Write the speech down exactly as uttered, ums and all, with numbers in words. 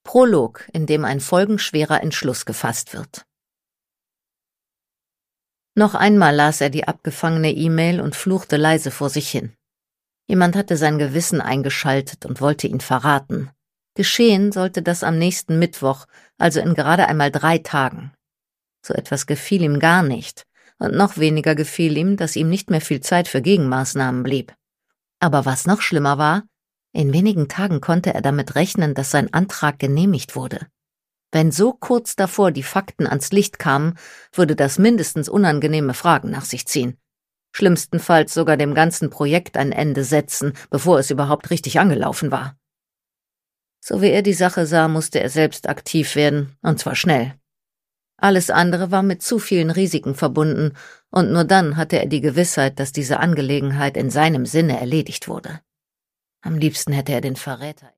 Prolog, in dem ein folgenschwerer Entschluss gefasst wird. Noch einmal las er die abgefangene E-Mail und fluchte leise vor sich hin. Jemand hatte sein Gewissen eingeschaltet und wollte ihn verraten. Geschehen sollte das am nächsten Mittwoch, also in gerade einmal drei Tagen. So etwas gefiel ihm gar nicht, und noch weniger gefiel ihm, dass ihm nicht mehr viel Zeit für Gegenmaßnahmen blieb. Aber was noch schlimmer war, in wenigen Tagen konnte er damit rechnen, dass sein Antrag genehmigt wurde. Wenn so kurz davor die Fakten ans Licht kamen, würde das mindestens unangenehme Fragen nach sich ziehen. Schlimmstenfalls sogar dem ganzen Projekt ein Ende setzen, bevor es überhaupt richtig angelaufen war. So wie er die Sache sah, musste er selbst aktiv werden, und zwar schnell. Alles andere war mit zu vielen Risiken verbunden, und nur dann hatte er die Gewissheit, dass diese Angelegenheit in seinem Sinne erledigt wurde. Am liebsten hätte er den Verräter